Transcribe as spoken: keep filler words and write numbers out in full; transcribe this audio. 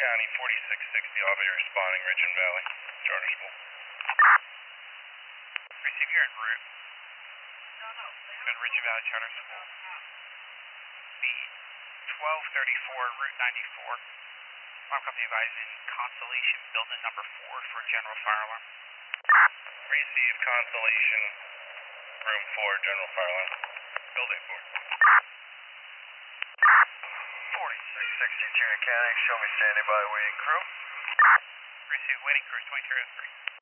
County, forty-six sixty, I'll be responding, Richmond Valley, charter school. Receive here en route. In Richmond Valley Charter School. B twelve thirty-four, Route ninety-four. Alarm company advising Constellation, building number four for general fire alarm. Receive Constellation, room four, general fire alarm. Building four. forty-six sixty, Tierney County, show me standing by waiting crew. Receive waiting crew, twenty-three oh three.